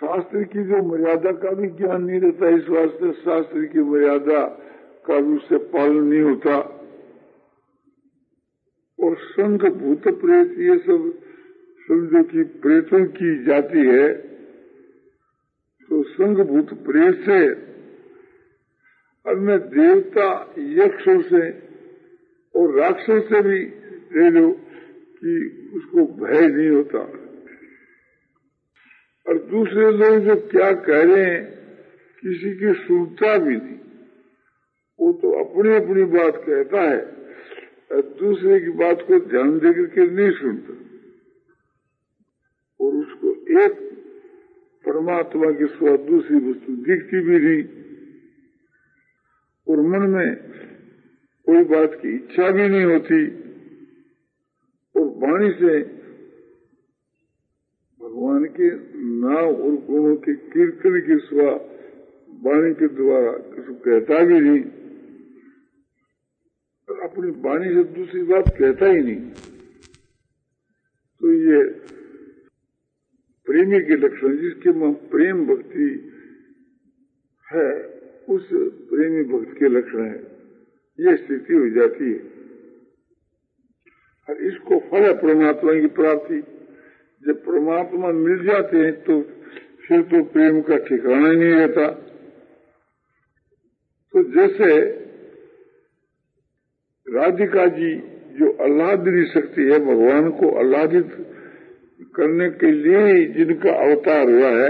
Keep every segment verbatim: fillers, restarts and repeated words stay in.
शास्त्र की जो मर्यादा का भी ज्ञान नहीं रहता, इस वास्ते शास्त्र की मर्यादा का भी उससे पालन नहीं होता। और संघ भूत प्रेत ये सब समझो कि प्रेतों की जाति है, तो संघ भूत प्रेत से अन्य देवता यक्षों से और राक्षस से भी ले लो कि उसको भय नहीं होता। और दूसरे लोग जो क्या कह रहे हैं किसी की सुनता भी नहीं, वो तो अपनी अपनी बात कहता है और दूसरे की बात को ध्यान देकर के नहीं सुनता, और उसको एक परमात्मा के सिवा दूसरी वस्तु दिखती भी नहीं, और मन में कोई बात की इच्छा भी नहीं होती, और वाणी से भगवान के नाम और गुणों के कीर्तन के सिवा वाणी के द्वारा किसी कहता भी नहीं, और अपनी वाणी से दूसरी बात कहता ही नहीं। तो ये प्रेमी के लक्षण, जिसके में प्रेम भक्ति है, उस प्रेमी भक्त के लक्षण है, ये स्थिति हो जाती है। और इसको फल है परमात्मा की प्राप्ति। जब परमात्मा मिल जाते हैं तो फिर तो प्रेम का ठिकाना ही नहीं रहता। तो जैसे राधिका जी जो आह्लादनी शक्ति है, भगवान को आह्लादित करने के लिए जिनका अवतार हुआ है,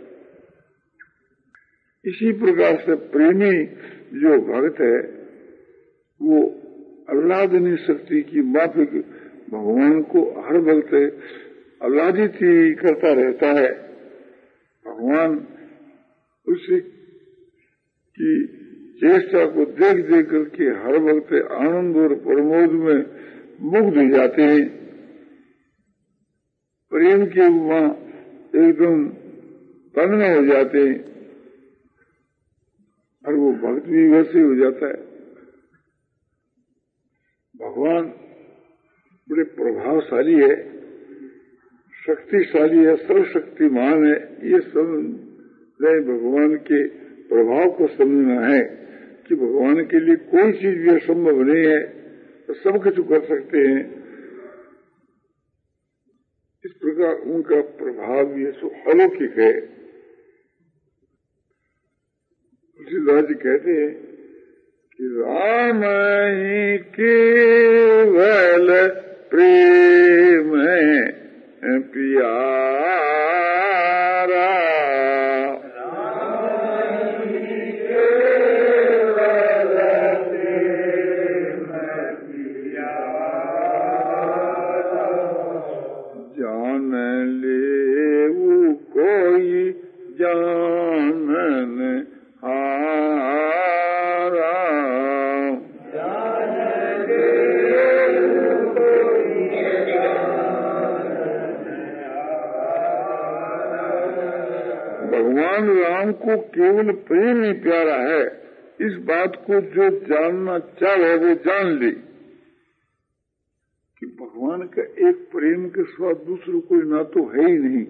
इसी प्रकार से प्रेमी जो भक्त है वो आह्लादनी शक्ति की माफिक भगवान को हर वक्त आह्लादित ही करता रहता है। भगवान उसी की चेष्टा को देख देख करके हर वक्त आनंद और प्रमोद में मुग्ध हो जाते हैं। प्रेम के वहां एकदम तन्मय हो जाते हैं, और वो भक्त भी वैसे हो जाता है। भगवान बड़े प्रभावशाली है, शक्तिशाली है, सर्वशक्तिमान है। ये सब भगवान के प्रभाव को समझना है कि भगवान के लिए कोई चीज भी असंभव नहीं है, तो सब कुछ कर सकते हैं। इस प्रकार उनका प्रभाव ये सो अलौकिक है। तुलसीदास जी कहते हैं कि राम ही केवल प्रेम प्यारा, जान ले वो कोई जानन हारा, भगवान राम को केवल प्रेम ही प्यारा है। इस बात को जो जानना चाहे वो जान ले कि भगवान का एक प्रेम के सिवा दूसरा कोई नातो है ही नहीं।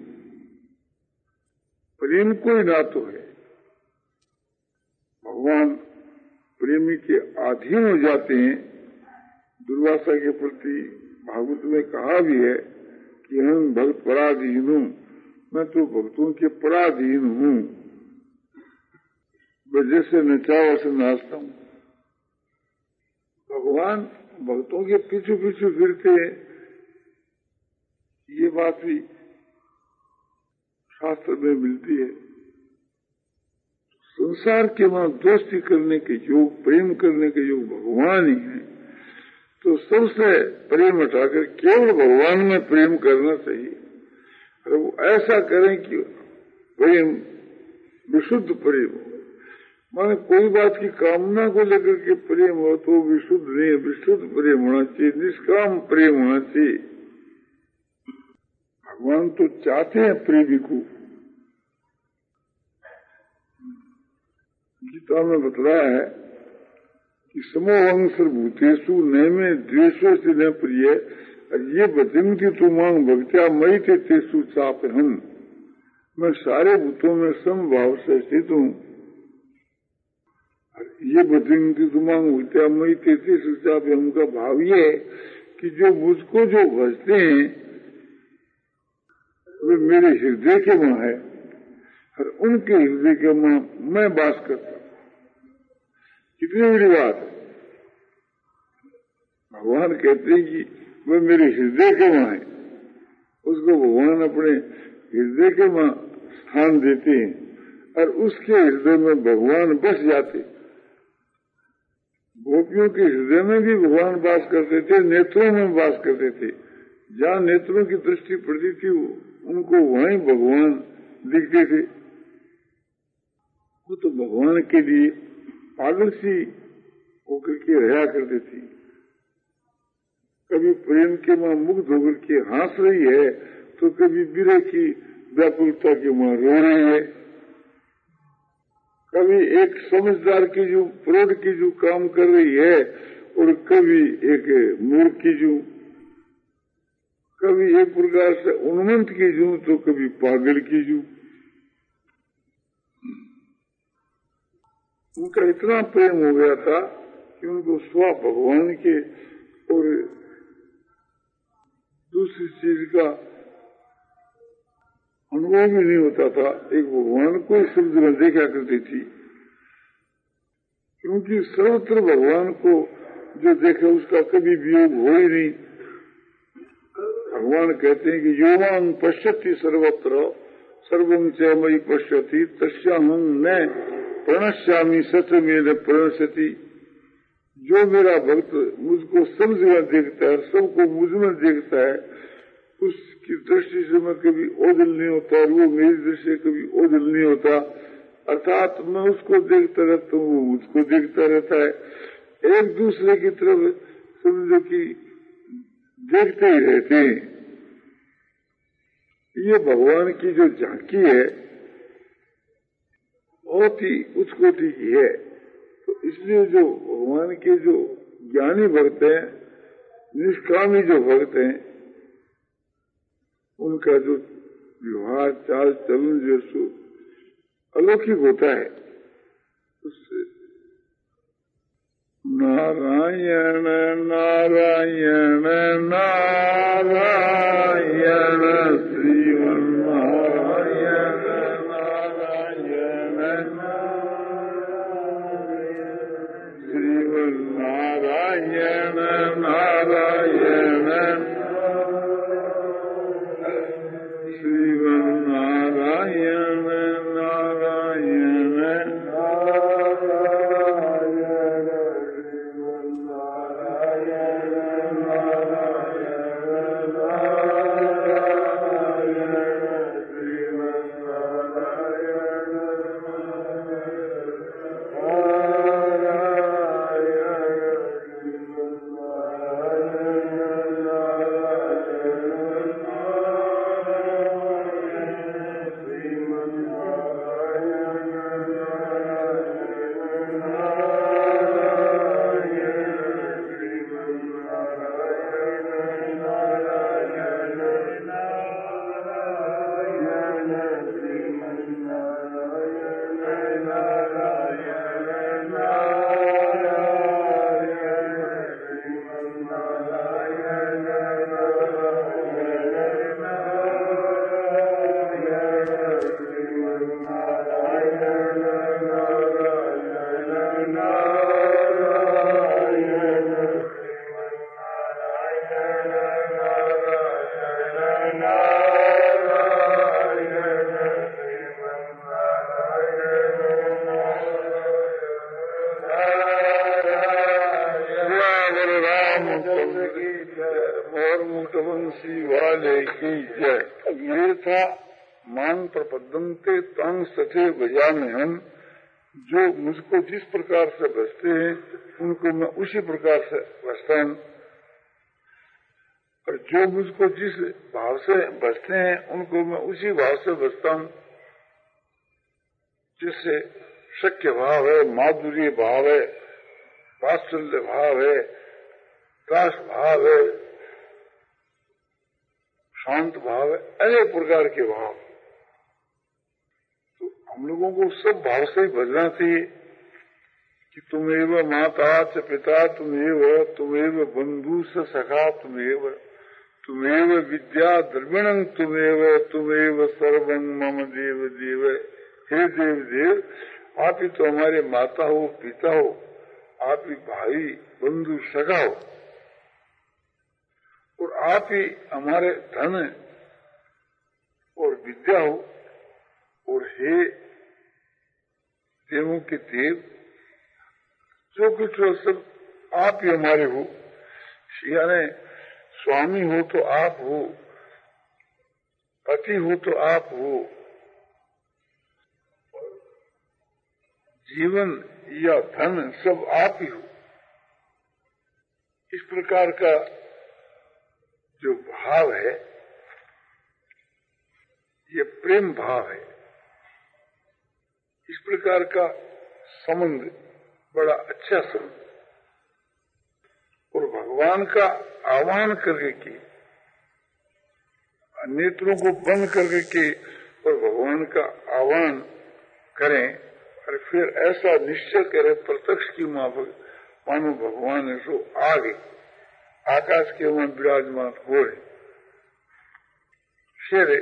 प्रेम कोई नातो है। भगवान प्रेमी के अधीन हो जाते हैं। दुर्वासा के प्रति भागवत में कहा भी है कि हम भक्त पराधीन हूं, मैं तो भक्तों के पराधीन हूं, मैं जैसे नचा वैसे नाचता हूं। भगवान भक्तों के पीछे पीछे फिरते हैं, ये बात भी शास्त्र में मिलती है। संसार के वहां दोस्ती करने के योग, प्रेम करने के योग भगवान ही है। तो सबसे प्रेम हटाकर केवल भगवान में प्रेम करना चाहिए। अरे वो ऐसा करें कि प्रेम विशुद्ध प्रेम हो। माने कोई बात की कामना को लेकर के प्रेम हो तो विशुद्ध नहीं, विशुद्ध प्रेम होना चाहिए, निष्काम प्रेम होना चाहिए। भगवान तो चाहते हैं प्रेमी को। गीता में बतलाया है कि समोहं सर्वभूतेषु नैमे द्वेषो से न प्रिय, ये बचंती तुमांग भक्त्या मई थे तेसु चाप हम। मैं सारे भूतों में समभाव से स्थित हूँ। ये बदंती तुमांग विद्या मई तेती सच्चा उनका भाव ये है कि जो मुझको जो भजते हैं वे मेरे हृदय के मां है और उनके हृदय के मां मैं वास करता हूँ। कितनी बड़ी बात है। भगवान कहते हैं कि वे मेरे हृदय के मां है, उसको भगवान अपने हृदय के मां स्थान देते हैं और उसके हृदय में भगवान बस जाते। गोपियों के हृदय में भी भगवान वास करते थे, नेत्रों में वास करते थे। जहाँ नेत्रों की दृष्टि पड़ती थी उनको वहीं भगवान दिखते थे। वो तो भगवान के लिए पागल सी होकर के रहा करती थी। कभी प्रेम के मां मुग्ध होकर के हंस रही है तो कभी विरह की व्याकुलता के मां रो रही है। कभी एक समझदार की जो प्रौढ़ की जो काम कर रही है और कभी एक मूर्ख की जो, कभी एक प्रकार से उन्मत्त की जो तो कभी पागल की जो। उनका इतना प्रेम हो गया था कि उनको स्व भगवान के और दूसरी चीज का अनुभव भी नहीं होता था। एक भगवान को ही शब्द में देखा करती थी, क्योंकि सर्वत्र भगवान को जो देखे उसका कभी वियोग हो ही नहीं। भगवान कहते हैं कि योवान पश्यति सर्वत्र सर्वं च मयि पश्यति तस्याहं न प्रणश्यामि सत्य में न प्रणश्यति। जो मेरा भक्त मुझको सब जगह देखता है, सबको मुझ में देखता है, उसकी दृष्टि से मैं कभी ओझल नहीं होता और वो मेरी दृष्टि से कभी ओझल नहीं होता। अर्थात मैं उसको देखता रहता हूँ, वो मुझको देखता रहता है। एक दूसरे की तरफ समझो कि देखते ही रहते हैं। ये भगवान की जो झांकी है बहुत ही उच्च कोटि की है। तो इसलिए जो भगवान के जो ज्ञानी भक्त हैं, निष्कामी जो भक्त हैं, उनका जो व्यवहार चाल चलन जो सो अलौकिक होता है। उससे नारायण नारायण नारायण श्रीमन नारायण नारायण श्रीमन नारायण नारायण श्रीमन नारायण नारायण जो मुझको जिस प्रकार से बसते हैं उनको मैं उसी प्रकार से बसता हूँ, और जो मुझको जिस भाव से बसते हैं उनको मैं उसी भाव से बसता हूँ। जिससे शक्य भाव है, माधुर्य भाव है, वात्सल्य भाव है, दास भाव है, शांत भाव है, अनेक प्रकार के भाव। हम लोगों को सब भाव से ही भजना चाहिए कि तुमेव माता च पिता, तुमेव तुमेव बंधु स सखा, तुमेव तुमेव विद्या द्रविणं, तुमेव तुमेव सर्वं मम देव देव। हे देव देव, आप ही तो हमारे माता हो, पिता हो, आप ही भाई बंधु सगा हो, और आप ही हमारे धन और विद्या हो, और हे देवों के देव, जो कुछ हो सब आप ही हमारे हो। यानी स्वामी हो तो आप हो, पति हो तो आप हो, जीवन या धन सब आप ही हो। इस प्रकार का जो भाव है ये प्रेम भाव है। इस प्रकार का संबंध बड़ा अच्छा संबंध, और भगवान का आह्वान करके के, नेत्रों को बंद करके के और भगवान का आह्वान करें, और फिर ऐसा निश्चय करें प्रत्यक्ष की माफक मानो भगवान है सो आगे आकाश के वहां विराजमान हो रहे। फिर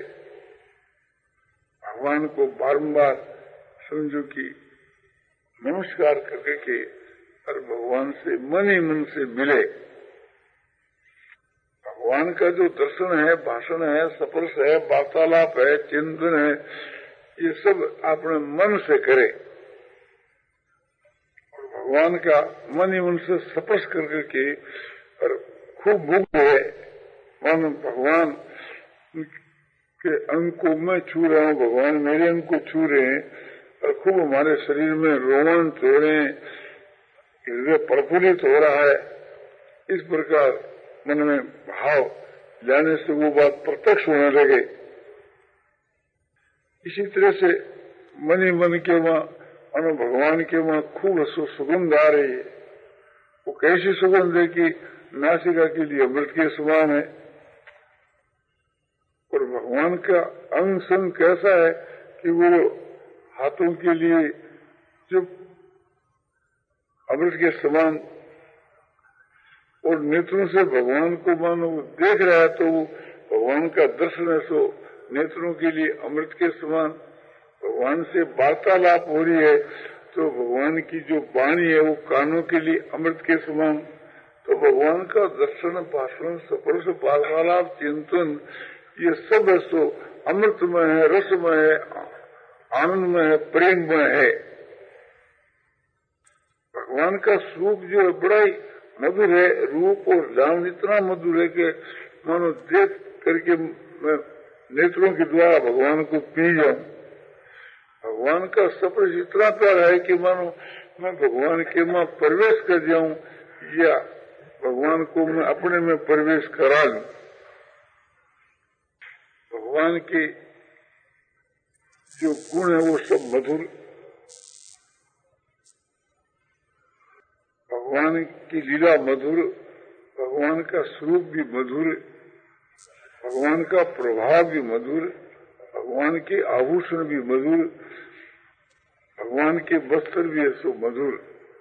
भगवान को बारंबार समझो कि नमस्कार करके के और भगवान से मन ही मन से मिले। भगवान का जो दर्शन है, भाषण है, स्पर्श है, वार्तालाप है, चिंतन है, ये सब अपने मन से करे, और भगवान का मन ही मन से स्पर्श करके के और खूब भूख है, मानो भगवान के अंग को मैं छू रहा हूँ, भगवान मेरे अंग को छू रहे हैं, और खूब हमारे शरीर में रोमांच हो रहे हैं, हृदय प्रफुल्लित हो रहा है। इस प्रकार मन में भाव जाने से वो बात प्रत्यक्ष होने लगे। इसी तरह से मन ही मन के वहां मानो भगवान के वहां खूब सुगंध आ रही है। वो कैसी सुगंध है कि नासिका के लिए अमृत के समान है, और भगवान का अंग संग कैसा है कि वो हाथों के लिए जो अमृत के समान, और नेत्रों से भगवान को मानो देख रहा है तो वो भगवान का दर्शन है, सो नेत्रों के लिए अमृत के समान। भगवान से वार्तालाप हो रही है तो भगवान की जो वाणी है वो कानों के लिए अमृत के समान। तो भगवान का दर्शन, भाषण, स्पर्श, वार्तालाप, चिंतन, ये सब है सो अमृतमय है, रसमय है, आनंदमय है, प्रेममय है। भगवान का स्वरूप जो है बड़ा ही मधुर है, रूप और नाम इतना मधुर है कि मानो देख करके मैं नेत्रों के द्वारा भगवान को पी जाऊं। भगवान का स्पर्श इतना प्यारा है कि मानो मैं भगवान के में प्रवेश कर जाऊं, या भगवान को मैं अपने में प्रवेश करा लूं। भगवान के जो गुण है वो सब मधुर, भगवान की लीला मधुर, भगवान का स्वरूप भी मधुर, भगवान का प्रभाव भी मधुर, भगवान के आभूषण भी मधुर, भगवान के वस्त्र भी है सो मधुर।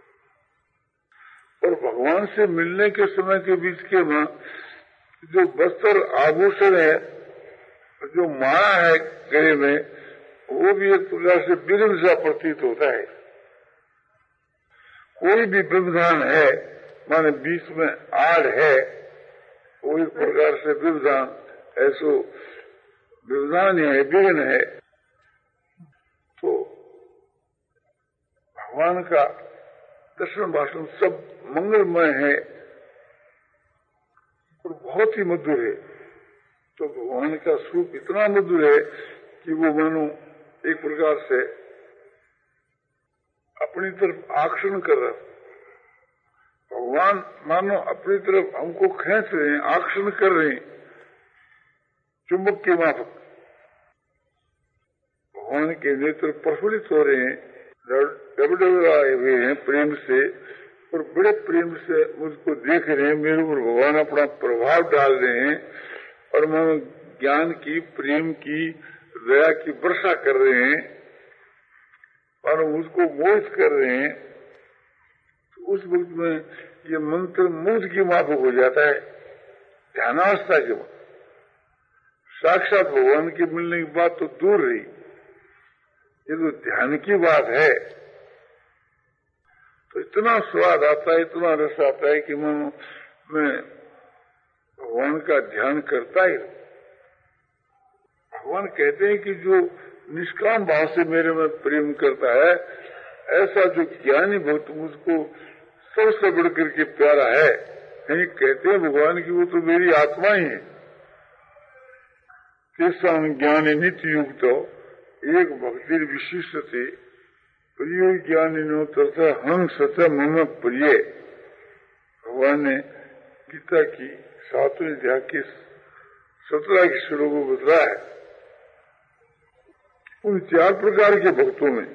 और भगवान से मिलने के समय के बीच के वहां जो वस्त्र आभूषण है, जो माला है गले में, वो भी एक प्रकार से विघ्न सा प्रतीत होता है। कोई भी व्यवधान है, माने बीच में आड़ है, कोई प्रकार से व्यवधान ऐसो व्यवधान है, विघ्न है, तो भगवान का दर्शन भाषण सब मंगलमय है और बहुत ही मधुर है। तो भगवान का स्वरूप इतना मधुर है कि वो मानो एक प्रकार से अपनी तरफ आकर्षण कर रहा। भगवान मानो अपनी तरफ हमको खींच रहे हैं, आकर्षण कर रहे हैं, चुंबक के माफक। भगवान के नेत्र प्रफुल्लित हो रहे हैं, डबडबाए हुए हैं प्रेम से, और बड़े प्रेम से मुझको देख रहे हैं। मेरे ऊपर भगवान अपना प्रभाव डाल रहे हैं और मानो ज्ञान की, प्रेम की, दया की वर्षा कर रहे हैं। मानो उसको मोहित कर रहे हैं, तो उस वक्त में ये मंत्र मोद की माफक हो जाता है, ध्यानावस्था के वक्त। साक्षात भगवान के मिलने की बात तो दूर रही, ये तो ध्यान की बात है। तो इतना स्वाद आता है, इतना रस आता है कि मैं मैं भगवान का ध्यान करता ही। भगवान कहते हैं कि जो निष्काम भाव से मेरे में प्रेम करता है, ऐसा जो ज्ञानी भक्त मुझको सबसे बढ़ करके प्यारा है। कहीं कहते हैं भगवान की वो तो मेरी आत्मा ही है। कैसा ज्ञानी नित्य युक्त एक भक्ति विशिष्ट थे, प्रिय ज्ञानी नो तथा हम सत मम प्रिय। भगवान ने गीता की सातवें अध्याय के सत्रह के श्लोक को बताया है। उन चार प्रकार के भक्तों में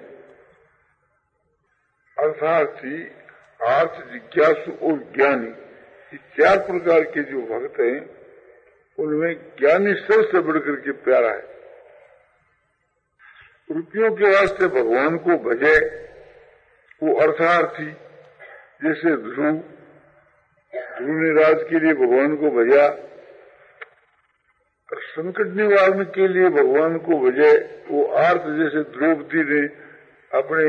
अर्थार्थी, आर्थ, जिज्ञासु और ज्ञानी, ये चार प्रकार के जो भक्त हैं उनमें ज्ञानी सबसे बढ़कर के प्यारा है। रुपयों के वास्ते भगवान को भजे वो अर्थार्थी, जैसे ध्रुव ध्रुव ने राज के लिए भगवान को भजा, और संकट निवारण के लिए भगवान को भजे वो आर्थ, जैसे द्रौपदी ने अपने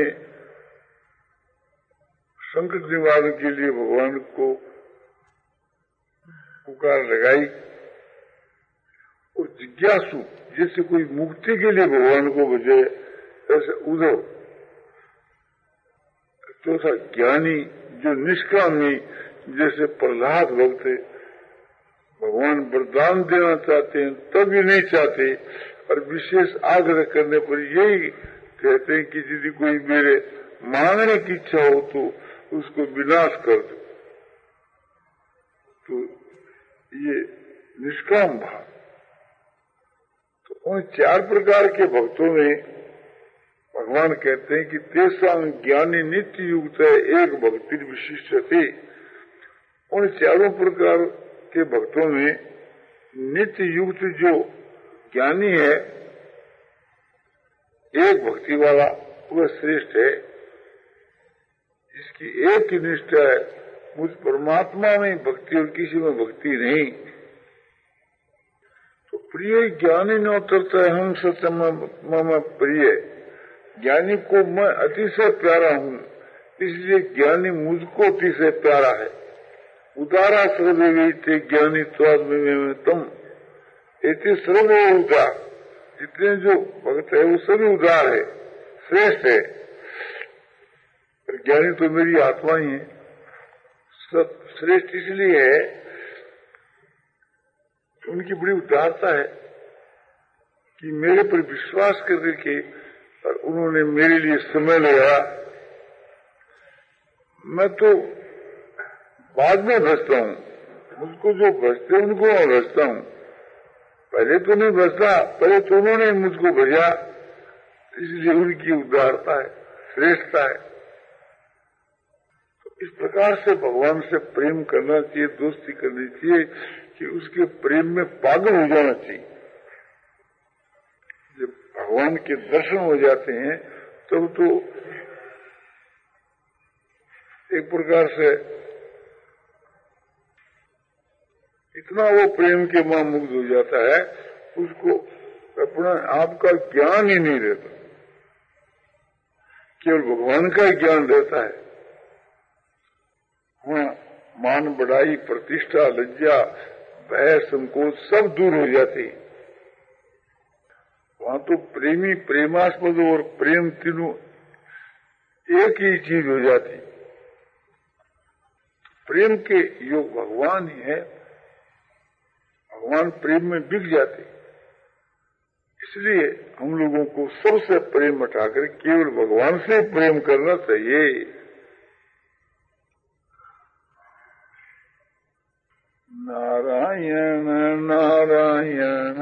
संकट निवारण के लिए भगवान को पुकार लगाई। और जिज्ञासु, जैसे कोई मुक्ति के लिए भगवान को भजे, ऐसे उद्धव। चौथा ज्ञानी, जो निष्कामी, जैसे प्रहलाद भक्त भगवान वरदान देना चाहते हैं तब भी नहीं चाहते, और विशेष आग्रह करने पर यही कहते हैं कि यदि कोई मेरे मांगने की इच्छा हो तो उसको विनाश कर दो। तो ये निष्काम भाव। तो उन चार प्रकार के भक्तों में भगवान कहते हैं कि तेसां ज्ञानी नित्य युक्त है एक भक्ति विशिष्ट थे। उन चारों प्रकार के भक्तों में नित्य युक्त जो ज्ञानी है, एक भक्ति वाला, वह श्रेष्ठ है। इसकी एक ही निष्ठा है, मुझ परमात्मा में भक्ति और किसी में भक्ति नहीं। तो प्रिय ज्ञानी न उतरता है हम सत्यम मम प्रिय। ज्ञानी को मैं अतिशय प्यारा हूँ, इसलिए ज्ञानी मुझको अतिशय प्यारा है। उदारा सर्वे थे ज्ञानी त्वात्म तुम, इतने सर्व उदार, जितने जो भक्त है वो सभी उदार है, श्रेष्ठ है। ज्ञानी तो मेरी आत्मा ही है। सब श्रेष्ठ इसलिए है, उनकी बड़ी उदारता है कि मेरे पर विश्वास करके और उन्होंने मेरे लिए समय लगाया। मैं तो बाद में भजता हूँ, मुझको जो भजते हैं उनको मैं भजता हूँ, पहले तो नहीं भजता। पहले तो उन्होंने मुझको भजा, इसलिए उनकी उदारता है, श्रेष्ठता है। तो इस प्रकार से भगवान से प्रेम करना चाहिए, दोस्ती करनी चाहिए कि उसके प्रेम में पागल हो जाना चाहिए। जब भगवान के दर्शन हो जाते हैं तब तो एक प्रकार से इतना वो प्रेम के मां मुग्ध हो जाता है, उसको अपना आप का ज्ञान ही नहीं रहता, केवल भगवान का ज्ञान रहता है। वहां मान बढ़ाई, प्रतिष्ठा, लज्जा, भय, संकोच सब दूर हो जाते हैं। वहां तो प्रेमी, प्रेमास्पद और प्रेम तीनों एक ही चीज हो जाती। प्रेम के योग भगवान ही है, भगवान प्रेम में बिक जाते। इसलिए हम लोगों को सबसे प्रेम हटाकर केवल भगवान से प्रेम करना चाहिए। नारायण नारायण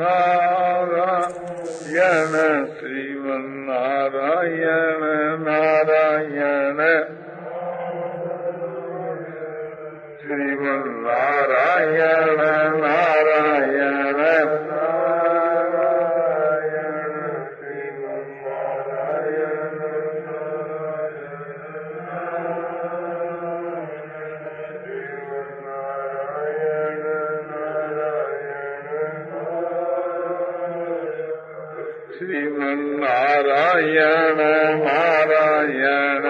नारायण श्रीमन नारायण नारायण श्रीमन नारायण नारायण नारायण श्रीमन नारायण। नारायण नारायण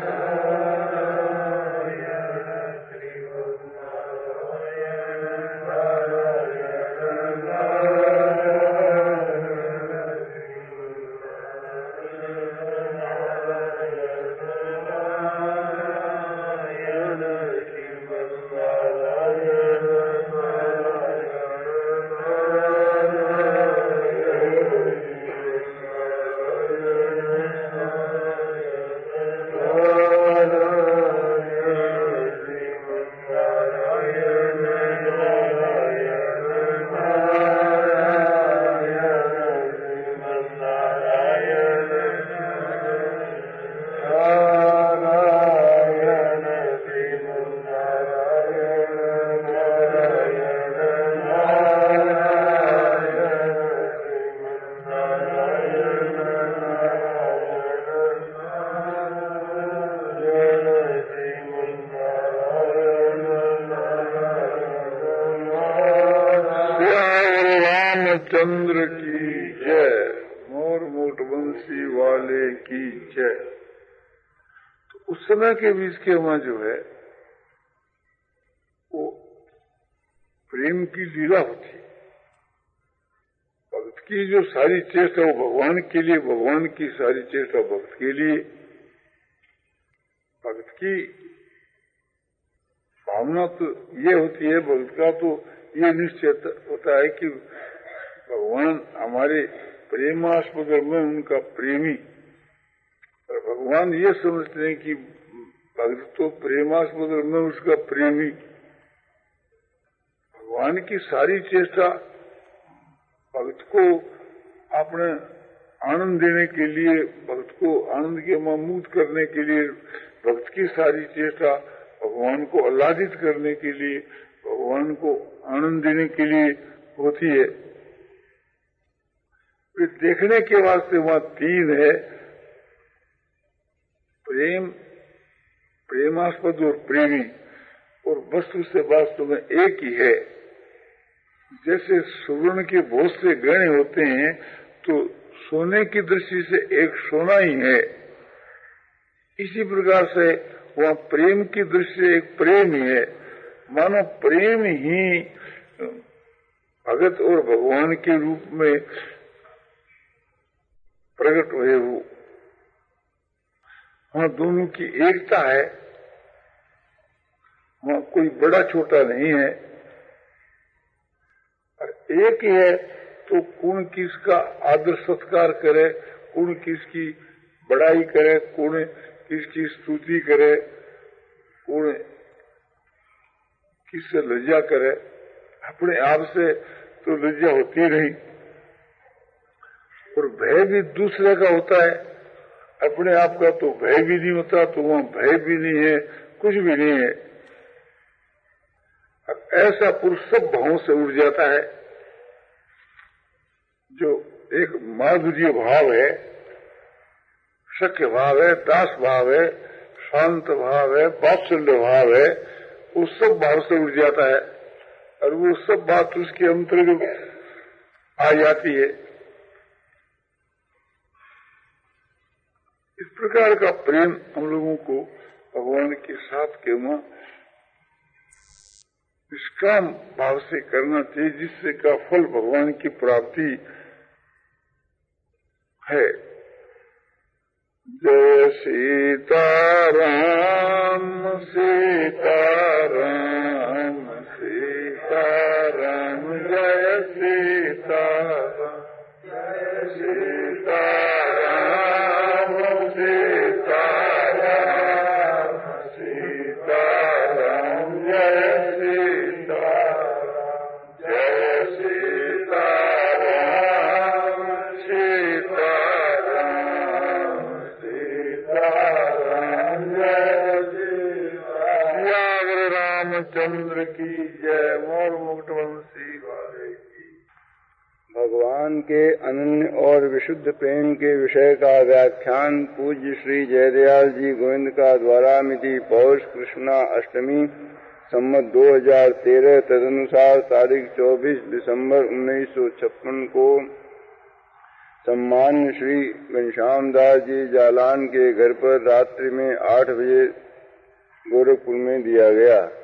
चंद्र की जय, मोर मोट बंसी वाले की जय। तो उस समय के बीच के वहां जो है वो प्रेम की लीला होती। भक्त की जो सारी चेष्टा वो भगवान के लिए, भगवान की सारी चेष्टा भक्त के लिए। भक्त की भावना तो ये होती है, भक्त का तो ये निश्चय होता है कि भगवान हमारे प्रेमास्पद में उनका प्रेमी। और भगवान ये समझते हैं कि भक्त तो प्रेमास्पद में उसका प्रेमी। भगवान की सारी चेष्टा भक्त को अपने आनंद देने के लिए, भक्त को आनंद के मुक्त करने के लिए, भक्त की सारी चेष्टा भगवान को आह्लादित करने के लिए, भगवान को आनंद देने के लिए होती है। फिर देखने के वास्ते वहां तीन है, प्रेम, प्रेमास्पद और प्रेमी, और वस्तु से वास्तव में एक ही है। जैसे सुवर्ण के बहुत से गहने होते हैं तो सोने की दृष्टि से एक सोना ही है, इसी प्रकार से वहां प्रेम की दृष्टि से एक प्रेम ही है। मानो प्रेम ही भगत और भगवान के रूप में प्रकट हुए हो। वहां दोनों की एकता है, वहां कोई बड़ा छोटा नहीं है, और एक ही है। तो कौन किसका आदर सत्कार करे, कौन किसकी बड़ाई करे, कौन किसकी स्तुति करे, कौन किससे लज्जा करे। अपने आप से तो लज्जा होती नहीं, और भय भी दूसरे का होता है, अपने आप का तो भय भी नहीं होता। तो वहां भय भी नहीं है, कुछ भी नहीं है। ऐसा पुरुष सब भावों से उड़ जाता है, जो एक माधुर्य भाव है, सख्य भाव है, दास भाव है, शांत भाव है, वात्सल्य भाव है, वो सब भाव से उड़ जाता है, और वो सब बात उसके अंतर्गत आ जाती है। इस प्रकार का प्रेम हम लोगों को भगवान के साथ के वहां निष्काम भाव से करना चाहिए, जिससे का फल भगवान की प्राप्ति है। जय सीताराम सीताराम सीताराम जय सीताराम जय सीताराम सीताराम सीताराम जय सीताराम जय सीताराम सीताराम सीताराम जय सीताराम। रामचंद्र की जय। मोर मुकुट वंशी वाले की। भगवान के अनन्य और विशुद्ध प्रेम के विषय का व्याख्यान पूज्य श्री जयदयाल जी गोविंद का द्वारा मिति पौष कृष्णा अष्टमी सम्मत दो हजार तेरह तदनुसार तारीख चौबीस दिसंबर उन्नीस सौ छप्पन को सम्मान श्री घनश्याम दास जी जालान के घर पर रात्रि में आठ बजे गोरखपुर में दिया गया।